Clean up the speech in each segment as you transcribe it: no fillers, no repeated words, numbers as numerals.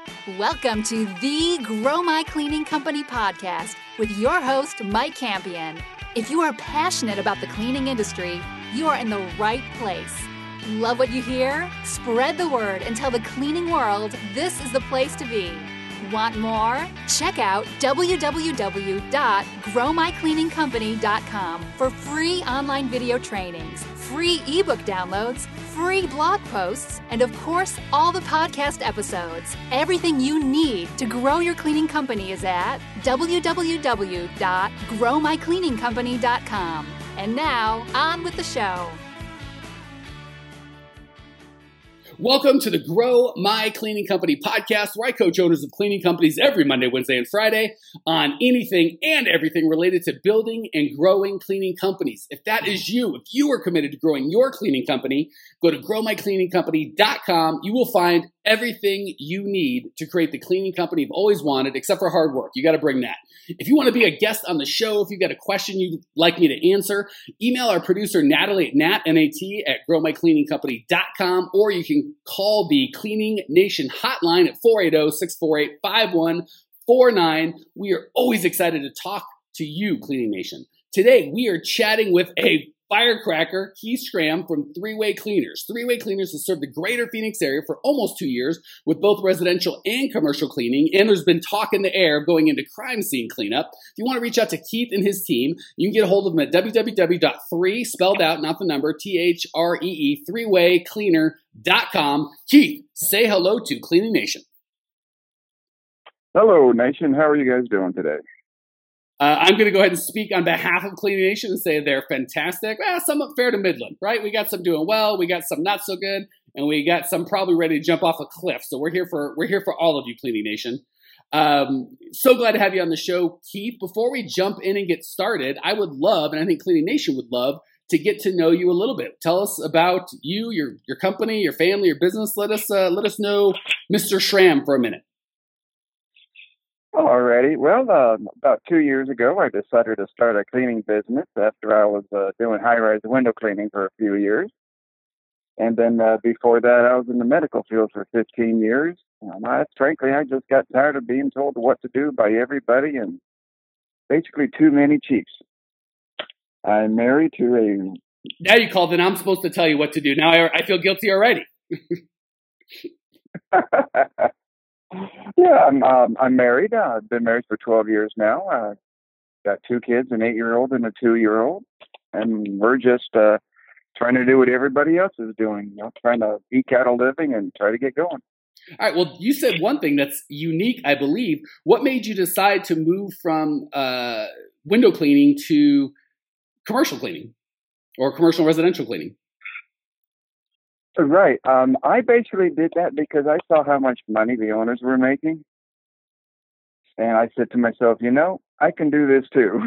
Welcome to the Grow My Cleaning Company podcast with your host, Mike Campion. If you are passionate about the cleaning industry, you are in the right place. Love what you hear? Spread the word and tell the cleaning world this is the place to be. Want more? Check out www.growmycleaningcompany.com for free online video trainings, free ebook downloads, free blog posts, and of course, all the podcast episodes. Everything you need to grow your cleaning company is at www.growmycleaningcompany.com. And now, on with the show. Welcome to the Grow My Cleaning Company podcast, where I coach owners of cleaning companies every Monday, Wednesday, and Friday on anything and everything related to building and growing cleaning companies. If that is you, if you are committed to growing your cleaning company, go to growmycleaningcompany.com. You will find everything you need to create the cleaning company you've always wanted, except for hard work. You got to bring that. If you want to be a guest on the show, if you've got a question you'd like me to answer, email our producer, Natalie, N-A-T, at growmycleaningcompany.com, or you can call the Cleaning Nation hotline at 480-648-5149. We are always excited to talk to you, Cleaning Nation. Today, we are chatting with a firecracker, Keith Schramm from Three-Way Cleaners. Three-Way Cleaners has served the greater Phoenix area for almost 2 years with both residential and commercial cleaning, and there's been talk in the air of going into crime scene cleanup. If you want to reach out to Keith and his team, you can get a hold of them at www.3, spelled out, not the number, T-H-R-E-E, threewaycleaner.com. Keith, say hello to Cleaning Nation. Hello, Nation. How are you guys doing today? I'm going to go ahead and speak on behalf of Cleaning Nation and say they're fantastic. Some fair to Midland, right? We got some doing well, we got some not so good, and we got some probably ready to jump off a cliff. So we're here for all of you, Cleaning Nation. So glad to have you on the show, Keith. Before we jump in and get started, I would love, and I think Cleaning Nation would love, to get to know you a little bit. Tell us about you, your company, your family, your business. Let us know Mr. Schramm for a minute. Alrighty. Well, about 2 years ago, I decided to start a cleaning business after I was doing high-rise window cleaning for a few years. And then before that, I was in the medical field for 15 years. Frankly, I just got tired of being told what to do by everybody and basically too many chiefs. I'm married to a... Now you called and I'm supposed to tell you what to do. Now I feel guilty already. Yeah, I'm married. I've been married for 12 years now. Got 2 kids, an 8-year-old and a 2-year-old, and we're just trying to do what everybody else is doing. Trying to eke out a living and try to get going. All right. Well, you said one thing that's unique, I believe. What made you decide to move from window cleaning to commercial cleaning or commercial residential cleaning? Right. I basically did that because I saw how much money the owners were making. And I said to myself, I can do this too.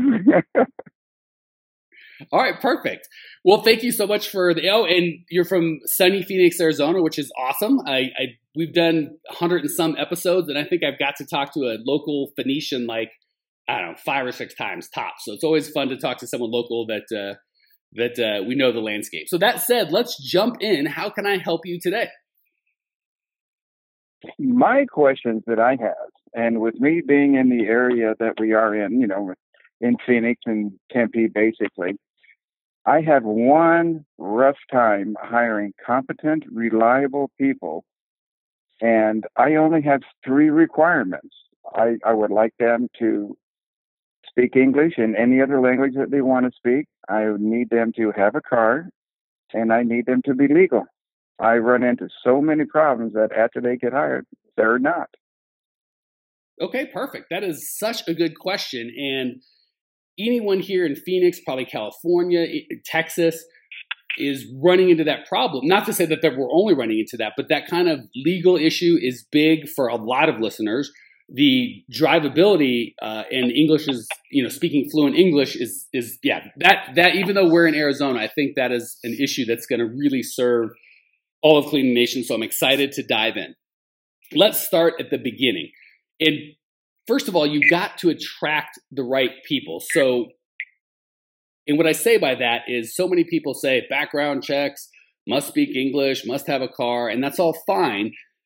All right, perfect. Well, thank you so much for and you're from sunny Phoenix, Arizona, which is awesome. We've done 100 and some episodes, and I think I've got to talk to a local Phoenician 5 or 6 times tops. So it's always fun to talk to someone local that we know the landscape. So that said, let's jump in. How can I help you today? My questions that I have, and with me being in the area that we are in, in Phoenix and Tempe, basically, I have one rough time hiring competent, reliable people, and I only have 3 requirements. I would like them to speak English and any other language that they want to speak. I need them to have a car, and I need them to be legal. I run into so many problems that after they get hired, they're not. Okay, perfect. That is such a good question. And anyone here in Phoenix, probably California, Texas, is running into that problem. Not to say that we're only running into that, but that kind of legal issue is big for a lot of listeners. The drivability and English is, speaking fluent English is that even though we're in Arizona, I think that is an issue that's going to really serve all of Cleaning Nation. So I'm excited to dive in. Let's start at the beginning. And first of all, you got to attract the right people. So, and what I say by that is so many people say background checks, must speak English, must have a car, and that's all fine.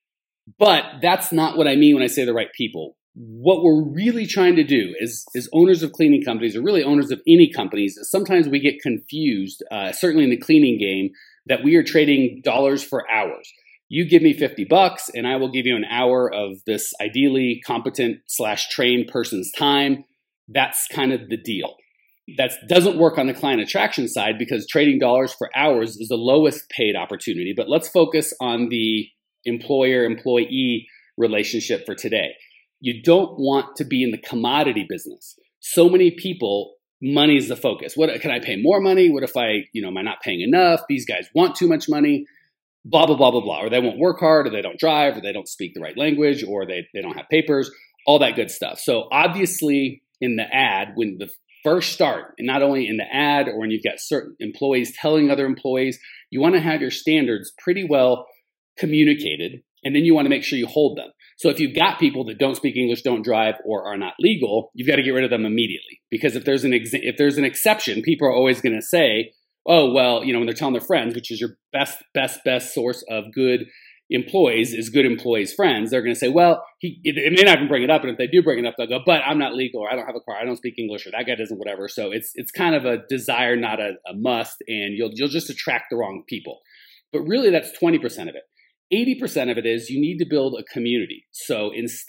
But that's not what I mean when I say the right people. What we're really trying to do is owners of cleaning companies, or really owners of any companies, sometimes we get confused, certainly in the cleaning game, that we are trading dollars for hours. You give me $50 and I will give you an hour of this ideally competent / trained person's time. That's kind of the deal. That doesn't work on the client attraction side because trading dollars for hours is the lowest paid opportunity. But let's focus on the employer-employee relationship for today. You don't want to be in the commodity business. So many people, money is the focus. What can I pay more money? What if am I not paying enough? These guys want too much money, blah, blah, blah, blah, blah. Or they won't work hard, or they don't drive, or they don't speak the right language, or they don't have papers, all that good stuff. So obviously in the ad, when the first start, and not only in the ad or when you've got certain employees telling other employees, you want to have your standards pretty well communicated, and then you want to make sure you hold them. So if you've got people that don't speak English, don't drive, or are not legal, you've got to get rid of them immediately. Because if there's an exception, people are always going to say, oh, well, when they're telling their friends, which is your best source of good employees is good employees' friends, they're going to say, well, it may not even bring it up. And if they do bring it up, they'll go, but I'm not legal, or I don't have a car, I don't speak English, or that guy doesn't, whatever. So it's kind of a desire, not a must, and you'll just attract the wrong people. But really, that's 20% of it. 80% of it is you need to build a community. So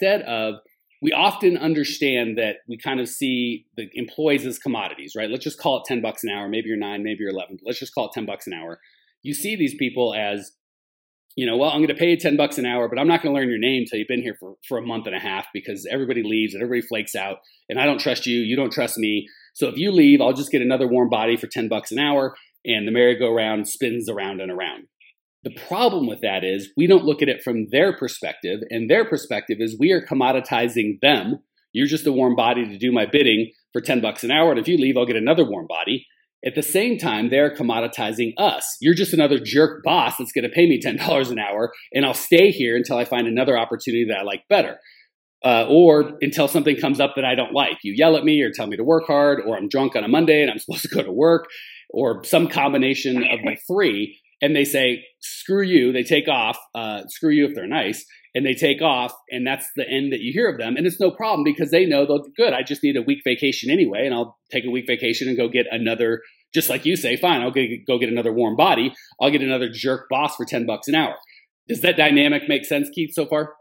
we often understand that we kind of see the employees as commodities, right? Let's just call it $10 an hour. Maybe you're 9, maybe you're 11. Let's just call it $10 an hour. You see these people as, well, I'm going to pay you $10 an hour, but I'm not going to learn your name until you've been here for a month and a half, because everybody leaves and everybody flakes out, and I don't trust you. You don't trust me. So if you leave, I'll just get another warm body for $10 an hour, and the merry-go-round spins around and around. The problem with that is we don't look at it from their perspective, and their perspective is we are commoditizing them. You're just a warm body to do my bidding for $10 an hour, and if you leave, I'll get another warm body. At the same time, they're commoditizing us. You're just another jerk boss that's going to pay me $10 an hour, and I'll stay here until I find another opportunity that I like better, or until something comes up that I don't like. You yell at me or tell me to work hard, or I'm drunk on a Monday and I'm supposed to go to work, or some combination of the three. And they say, screw you, they take off, screw you if they're nice, and they take off, and that's the end that you hear of them. And it's no problem because they know they'll do good. I just need a week vacation anyway, and I'll take a week vacation and go get another, just like you say, fine, I'll go get another warm body. I'll get another jerk boss for $10 an hour. Does that dynamic make sense, Keith, so far?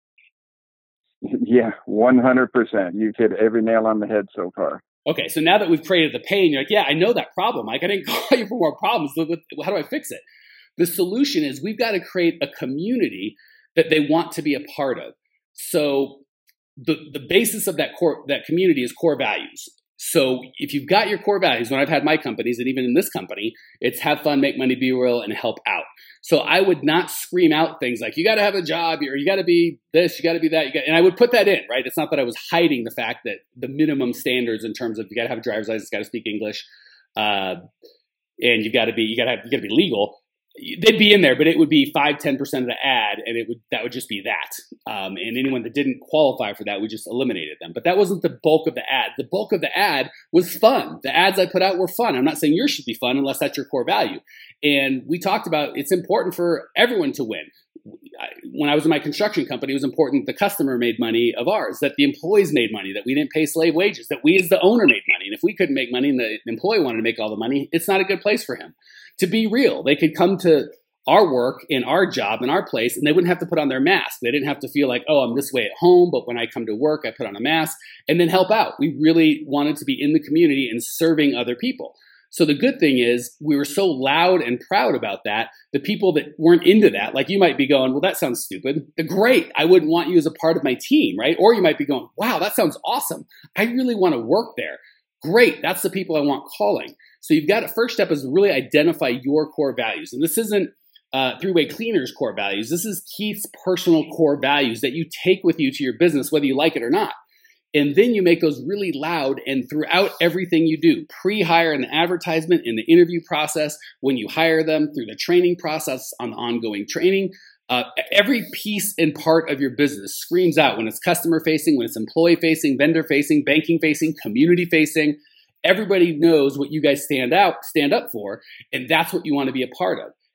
Yeah, 100%. You've hit every nail on the head so far. Okay, so now that we've created the pain, you're like, yeah, I know that problem, Mike. I didn't call you for more problems. How do I fix it? The solution is we've got to create a community that they want to be a part of. So the basis of that community is core values. So if you've got your core values, when I've had my companies, and even in this company, it's have fun, make money, be real, and help out. So I would not scream out things like, you got to have a job, or you got to be this, you got to be that. And I would put that in, right? It's not that I was hiding the fact that the minimum standards in terms of you got to have a driver's license, got to speak English, and you got to be legal. They'd be in there, but it would be 5-10% of the ad, and that would just be that. And anyone that didn't qualify for that, we just eliminated them. But that wasn't the bulk of the ad. The bulk of the ad was fun. The ads I put out were fun. I'm not saying yours should be fun unless that's your core value. And we talked about it's important for everyone to win. When I was in my construction company, it was important the customer made money of ours, that the employees made money, that we didn't pay slave wages, that we as the owner made money. And if we couldn't make money and the employee wanted to make all the money, it's not a good place for him. To be real, they could come to our work and our job and our place, and they wouldn't have to put on their mask. They didn't have to feel like, oh, I'm this way at home, but when I come to work, I put on a mask, and then help out. We really wanted to be in the community and serving other people. So the good thing is we were so loud and proud about that. The people that weren't into that, like you might be going, well, that sounds stupid. Great. I wouldn't want you as a part of my team, right? Or you might be going, wow, that sounds awesome. I really want to work there. Great. That's the people I want calling. So you've got first step is really identify your core values. And this isn't Three-Way Cleaners core values. This is Keith's personal core values that you take with you to your business, whether you like it or not. And then you make those really loud and throughout everything you do, pre-hire in the advertisement, in the interview process, when you hire them, through the training process, on the ongoing training. Every piece and part of your business screams out when it's customer facing, when it's employee facing, vendor facing, banking facing, community facing. Everybody knows what you guys stand up for, and that's what you want to be a part of.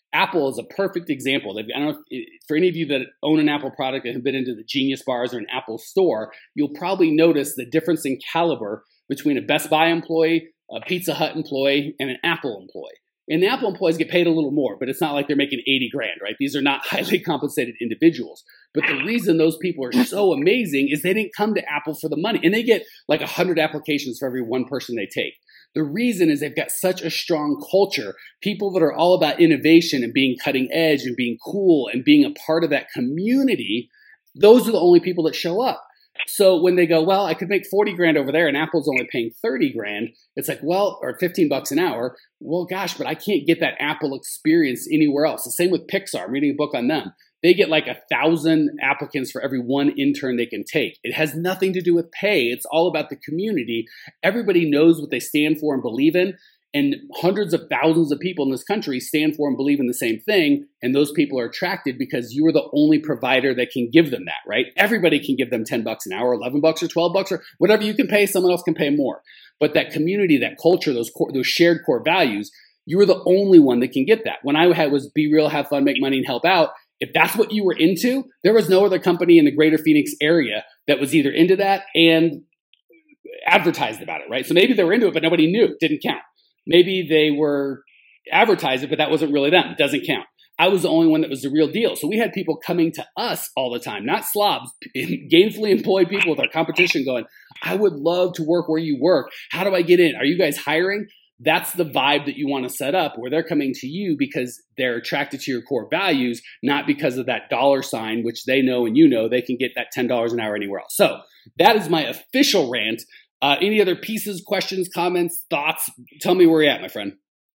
Apple is a perfect example. I don't know for any of you that own an Apple product and have been into the Genius bars or an Apple store, you'll probably notice the difference in caliber between a Best Buy employee, a Pizza Hut employee, and an Apple employee. And the Apple employees get paid a little more, but it's not like they're making 80 grand, right? These are not highly compensated individuals. But the reason those people are so amazing is they didn't come to Apple for the money. And they get like 100 applications for every one person they take. The reason is they've got such a strong culture, people that are all about innovation and being cutting edge and being cool and being a part of that community. Those are the only people that show up. So when they go, well, I could make 40 grand over there and Apple's only paying 30 grand, it's like, well, or $15 an hour. Well, gosh, but I can't get that Apple experience anywhere else. The same with Pixar. I'm reading a book on them. They get like 1,000 applicants for every one intern they can take. It has nothing to do with pay. It's all about the community. Everybody knows what they stand for and believe in. And hundreds of thousands of people in this country stand for and believe in the same thing. And those people are attracted because you are the only provider that can give them that, right? Everybody can give them $10 an hour, $11 or $12 or whatever you can pay, someone else can pay more. But that community, that culture, those shared core values, you are the only one that can get that. When I was be real, have fun, make money, and help out, if that's what you were into, there was no other company in the greater Phoenix area that was either into that and advertised about it, right? So maybe they were into it, but nobody knew. It didn't count. Maybe they were advertising, but that wasn't really them. It doesn't count. I was the only one that was the real deal. So we had people coming to us all the time, not slobs, gainfully employed people with our competition going, I would love to work where you work. How do I get in? Are you guys hiring? That's the vibe that you want to set up where they're coming to you because they're attracted to your core values, not because of that dollar sign, which they know and you know they can get that $10 an hour anywhere else. So that is my official rant. Any other pieces, questions, comments, thoughts? Tell me where you're at, my friend.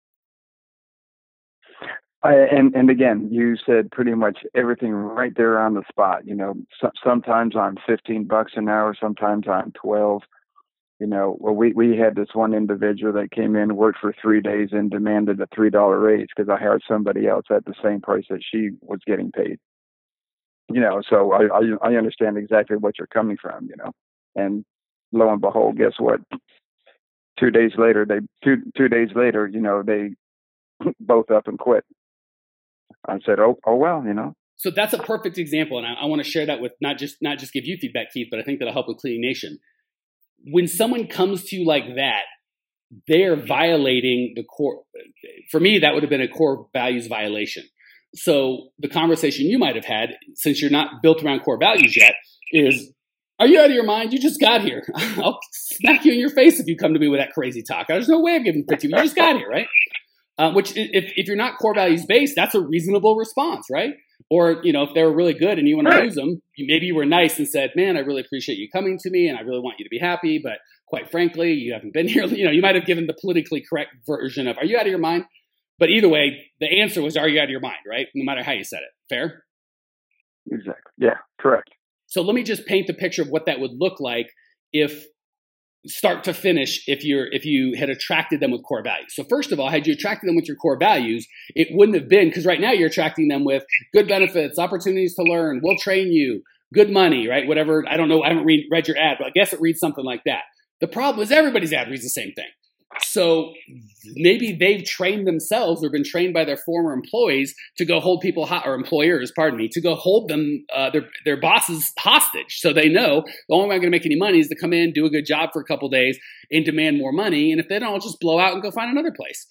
And again, you said pretty much everything right there on the spot. You know, sometimes I'm $15 an hour, sometimes I'm 12. You know, well, we had this one individual that came in, worked for 3 days, and demanded a $3 raise because I hired somebody else at the same price that she was getting paid. You know, so I understand exactly what you're coming from. You know, and lo and behold, guess what? 2 days later, two days later, you know, they both up and quit. I said, oh well, you know. So that's a perfect example, and I want to share that with not just give you feedback, Keith, but I think that'll help with Cleaning Nation. When someone comes to you like that, they are violating the core. For me, that would have been a core values violation. So the conversation you might have had, since you're not built around core values yet, is, are you out of your mind? You just got here. I'll smack you in your face if you come to me with that crazy talk. There's no way of giving 50. You just got here, right? Which, if you're not core values based, that's a reasonable response, right? Or, you know, if they were really good and you want to lose them, maybe you were nice and said, man, I really appreciate you coming to me and I really want you to be happy. But quite frankly, you haven't been here. You know, you might have given the politically correct version of, are you out of your mind? But either way, the answer was, are you out of your mind, right? No matter how you said it. Fair? Exactly. Yeah, correct. So let me just paint the picture of what that would look like if start to finish, if you had attracted them with core values. So first of all, had you attracted them with your core values, it wouldn't have been, because right now you're attracting them with good benefits, opportunities to learn, we'll train you, good money, right? Whatever. I don't know. I haven't read your ad, but I guess it reads something like that. The problem is everybody's ad reads the same thing. So maybe they've trained themselves or been trained by their former employees to go hold people or employers, to go hold them, their bosses hostage. So they know the only way I'm going to make any money is to come in, do a good job for a couple of days and demand more money. And if they don't, I'll just blow out and go find another place.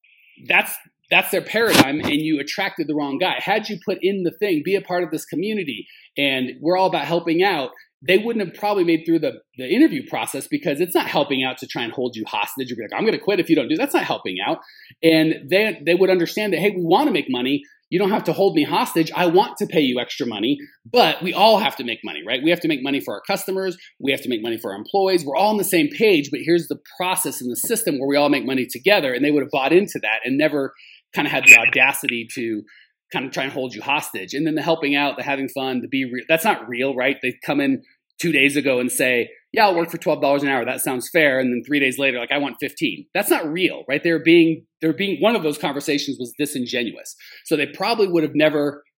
That's their paradigm, and you attracted the wrong guy. Had you put in the thing, be a part of this community, and we're all about helping out, they wouldn't have probably made through the interview process, because it's not helping out to try and hold you hostage or be like, I'm going to quit if you don't do that. That's not helping out. And they would understand that, hey, we want to make money. You don't have to hold me hostage. I want to pay you extra money, but we all have to make money, right? We have to make money for our customers. We have to make money for our employees. We're all on the same page, but here's the process and the system where we all make money together. And they would have bought into that and never kind of had the audacity to kind of try and hold you hostage. And then the helping out, the having fun, the be real, that's not real, right? They come in 2 days ago and say, yeah, I'll work for $12 an hour. That sounds fair. And then 3 days later, like, I want 15. That's not real, right? They're being, one of those conversations was disingenuous. So they probably would have never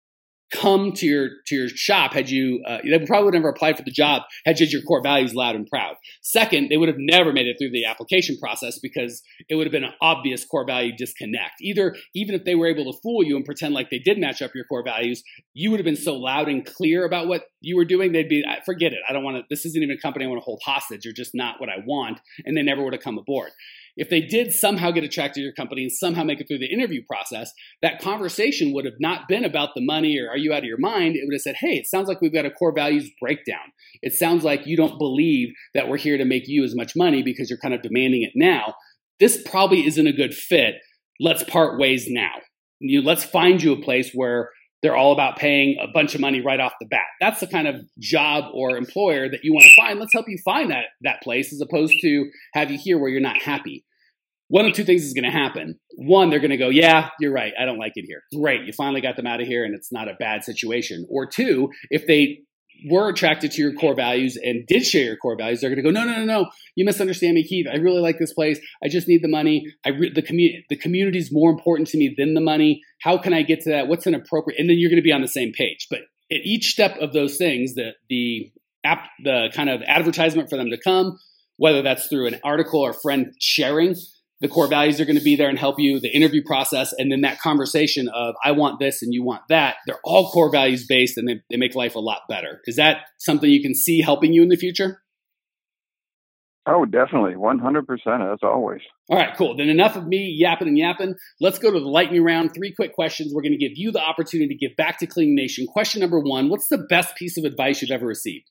come to your shop had you they probably would have never applied for the job had you had your core values loud and proud. Second, they would have never made it through the application process because it would have been an obvious core value disconnect. Even if they were able to fool you and pretend like they did match up your core values, you would have been so loud and clear about what you were doing, they'd be, forget it. I don't want to, this isn't even a company I want to hold hostage. You're just not what I want. And they never would have come aboard. If they did somehow get attracted to your company and somehow make it through the interview process, that conversation would have not been about the money or are you out of your mind? It would have said, hey, it sounds like we've got a core values breakdown. It sounds like you don't believe that we're here to make you as much money because you're kind of demanding it now. This probably isn't a good fit. Let's part ways now. Let's find you a place where they're all about paying a bunch of money right off the bat. That's the kind of job or employer that you want to find. Let's help you find that place as opposed to have you here where you're not happy. One of two things is going to happen. One, they're going to go, yeah, you're right. I don't like it here. Great. You finally got them out of here and it's not a bad situation. Or two, if they were attracted to your core values and did share your core values, they're going to go, no. You misunderstand me, Keith. I really like this place. I just need the money. The community is more important to me than the money. How can I get to that? What's an appropriate? And then you're going to be on the same page. But at each step of those things, the kind of advertisement for them to come, whether that's through an article or friend sharing, the core values are going to be there and help you, the interview process, and then that conversation of I want this and you want that. They're all core values based and they make life a lot better. Is that something you can see helping you in the future? Oh, definitely. 100%, as always. All right, cool. Then enough of me yapping and yapping. Let's go to the lightning round. 3 quick questions. We're going to give you the opportunity to give back to Cleaning Nation. Question number 1, what's the best piece of advice you've ever received?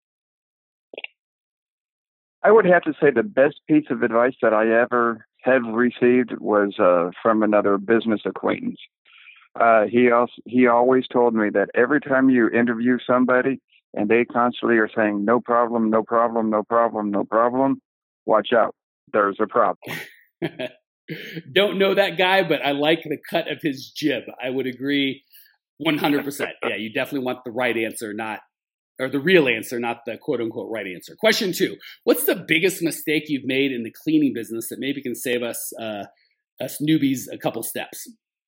I would have to say the best piece of advice that I ever have received was from another business acquaintance. He always told me that every time you interview somebody and they constantly are saying, no problem, no problem, no problem, no problem, watch out. There's a problem. Don't know that guy, but I like the cut of his jib. I would agree 100%. Yeah, you definitely want the right answer, or the real answer, not the quote unquote right answer. Question 2, what's the biggest mistake you've made in the cleaning business that maybe can save us newbies a couple steps?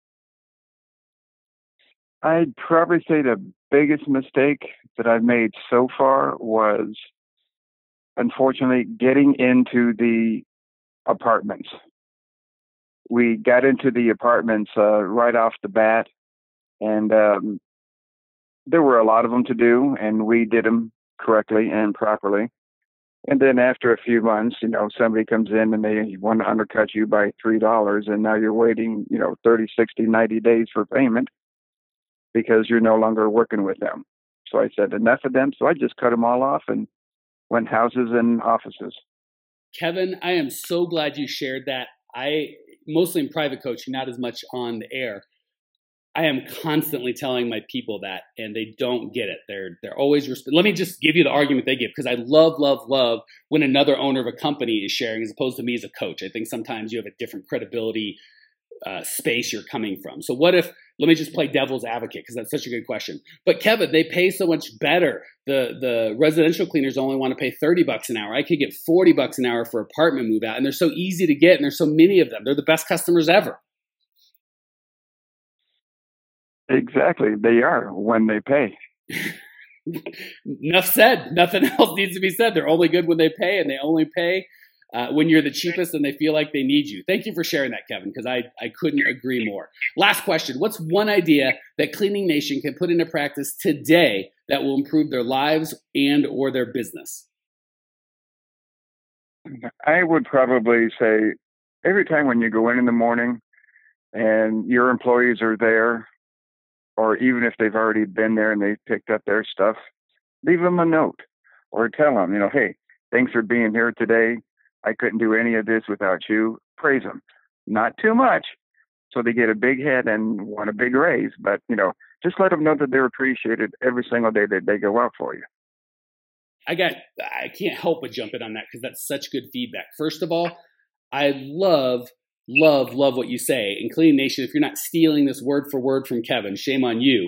I'd probably say the biggest mistake that I've made so far was, unfortunately, getting into the apartments. We got into the apartments right off the bat, and there were a lot of them to do, and we did them correctly and properly. And then after a few months, somebody comes in and they want to undercut you by $3, and now you're waiting, 30, 60, 90 days for payment because you're no longer working with them. So I said, enough of them. So I just cut them all off and went houses and offices. Kevin, I am so glad you shared that. I, mostly in private coaching, not as much on the air, I am constantly telling my people that, and they don't get it. They're always let me just give you the argument they give, because I love when another owner of a company is sharing as opposed to me as a coach. I think sometimes you have a different credibility space you're coming from. So what if, let me just play devil's advocate, because that's such a good question. But Kevin, they pay so much better. The residential cleaners only want to pay $30 an hour. I could get $40 an hour for apartment move out, and they're so easy to get, and there's so many of them. They're the best customers ever. Exactly. They are when they pay. Enough said. Nothing else needs to be said. They're only good when they pay, and they only pay when you're the cheapest and they feel like they need you. Thank you for sharing that, Kevin, because I couldn't agree more. Last question. What's one idea that Cleaning Nation can put into practice today that will improve their lives and or their business? I would probably say every time when you go in the morning and your employees are there, or even if they've already been there and they've picked up their stuff, leave them a note or tell them, hey, thanks for being here today. I couldn't do any of this without you. Praise them. Not too much, so they get a big head and want a big raise, but, just let them know that they're appreciated every single day that they go out for you. I can't help but jump in on that because that's such good feedback. First of all, I love what you say. In Cleaning Nation, if you're not stealing this word for word from Kevin, shame on you.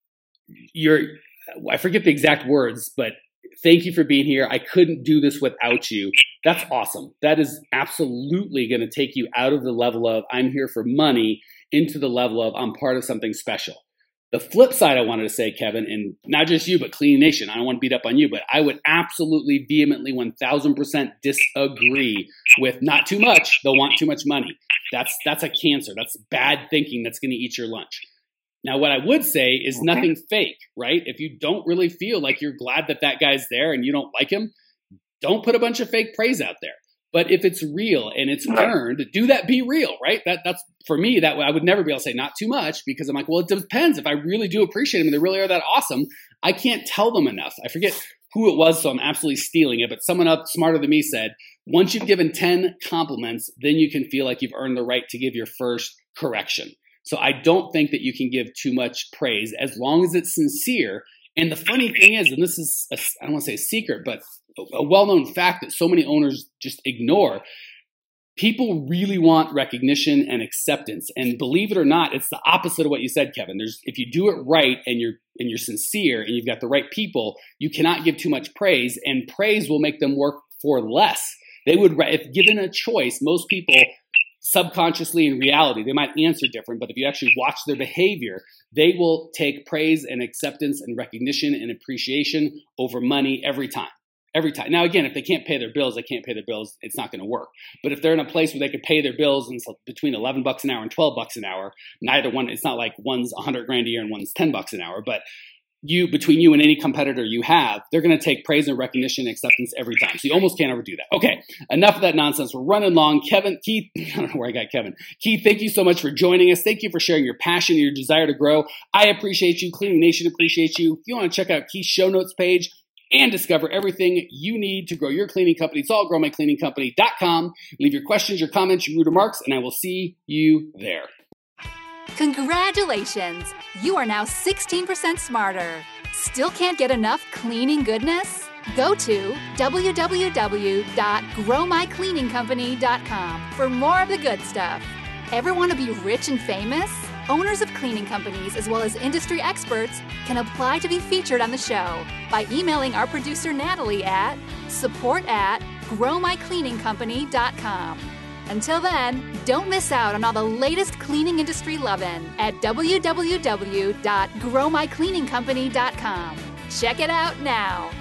I forget the exact words, but thank you for being here. I couldn't do this without you. That's awesome. That is absolutely going to take you out of the level of I'm here for money into the level of I'm part of something special. The flip side I wanted to say, Kevin, and not just you, but Cleaning Nation, I don't want to beat up on you, but I would absolutely vehemently 1000% disagree with not too much. They'll want too much money. That's a cancer. That's bad thinking. That's going to eat your lunch. Now, what I would say is nothing fake, right? If you don't really feel like you're glad that that guy's there and you don't like him, don't put a bunch of fake praise out there. But if it's real and it's earned, do that be real, right? That's for me, that I would never be able to say not too much, because I'm like, well, it depends. If I really do appreciate them and they really are that awesome, I can't tell them enough. I forget who it was, so I'm absolutely stealing it, but someone up smarter than me said, once you've given 10 compliments, then you can feel like you've earned the right to give your first correction. So I don't think that you can give too much praise as long as it's sincere. And the funny thing is, and this is, I don't want to say a secret, but a well-known fact that so many owners just ignore, people really want recognition and acceptance. And believe it or not, it's the opposite of what you said, Kevin. If you do it right and you're sincere and you've got the right people, you cannot give too much praise, and praise will make them work for less. They would, if given a choice, most people subconsciously in reality, they might answer different, but if you actually watch their behavior, they will take praise and acceptance and recognition and appreciation over money every time. Every time. Now, again, if they can't pay their bills, it's not going to work. But if they're in a place where they could pay their bills and it's between $11 an hour and $12 an hour, neither one, it's not like one's $100,000 a year and one's $10 an hour, but between you and any competitor you have, they're going to take praise and recognition and acceptance every time. So you almost can't ever do that. Okay, enough of that nonsense. We're running long. Keith, I don't know where I got Kevin. Keith, thank you so much for joining us. Thank you for sharing your passion and your desire to grow. I appreciate you. Cleaning Nation appreciates you. If you want to check out Keith's show notes page and discover everything you need to grow your cleaning company, it's all growmycleaningcompany.com. Leave your questions, your comments, your rude remarks, and I will see you there. Congratulations! You are now 16% smarter. Still can't get enough cleaning goodness? Go to www.growmycleaningcompany.com for more of the good stuff. Ever want to be rich and famous? Owners of cleaning companies, as well as industry experts, can apply to be featured on the show by emailing our producer Natalie at support@growmycleaningcompany.com. Until then, don't miss out on all the latest cleaning industry lovin' at www.growmycleaningcompany.com. Check it out now.